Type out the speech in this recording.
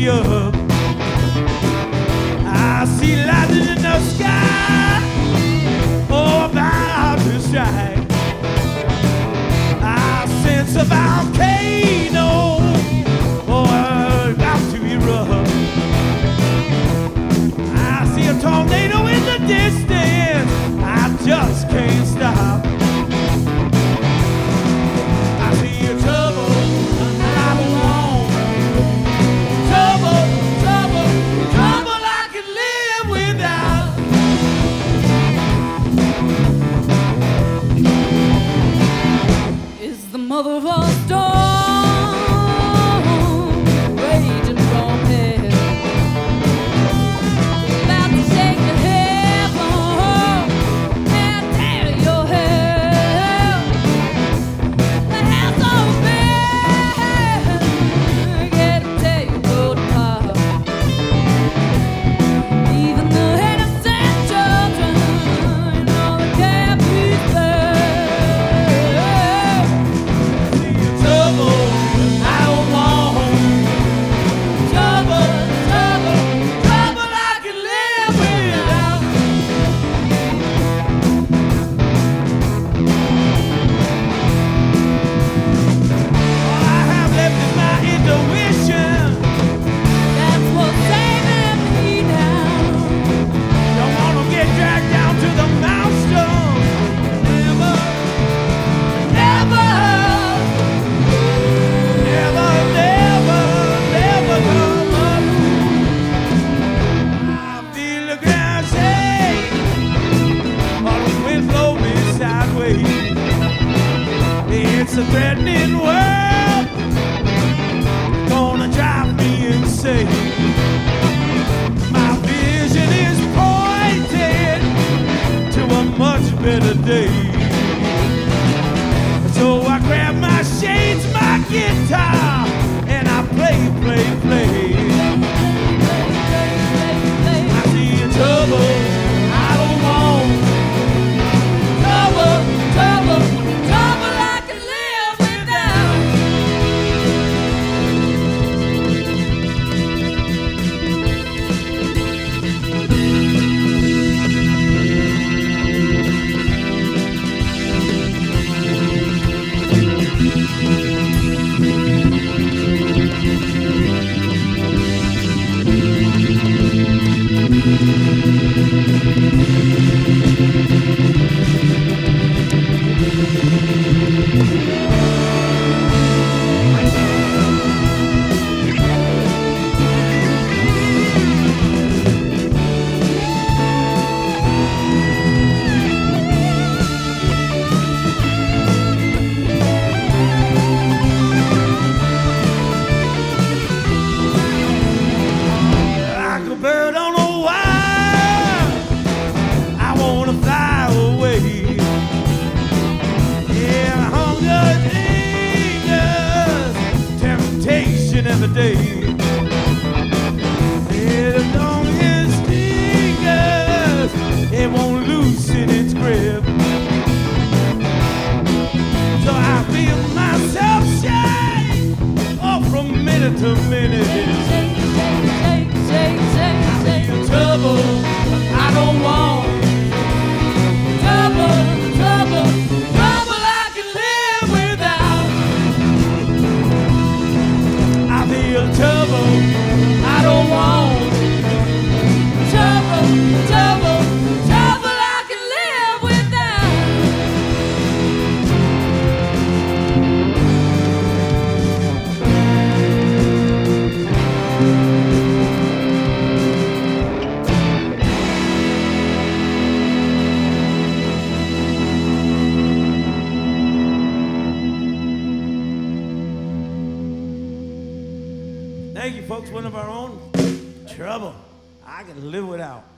me up. I see lightning in the sky, oh, about to strike. I sense a volcano, oh, about to erupt. I see a tornado in the distance, I just can't stop. I see a trouble I don't want. Trouble, trouble, trouble I can live without. Is the mother of a storm raging from hell, about to shake your head and tear your hair? The house so bad, can't tell you go to pop. Even the innocent children, you know they can't be there. Trouble I don't want. Trouble, trouble, trouble I can live without. All I have left is my intuition. That's what's saving me now. Don't wanna get dragged down to the maelstrom. Never, never, never, never, never come up. I feel the ground shake, or the wind blow me sideways. It's a threatening world, gonna drive me insane. My vision is pointed to a much better day. So I grab my shades, my guitar, and I play, play, play. I see trouble I don't want. Trouble, trouble, trouble I can live without. Like a bird on a wire, I wanna fly away. Yeah, hunger, dangers, temptation every day. Yeah, as long as stingers, it won't loosen its grip. So I feel myself shake, oh, from minute to minute. Trouble I don't want. Trouble, trouble, trouble I can live without. I feel trouble I don't want. Trouble, trouble, trouble I can live without. Thank you, folks. One of our own. Trouble I can live without.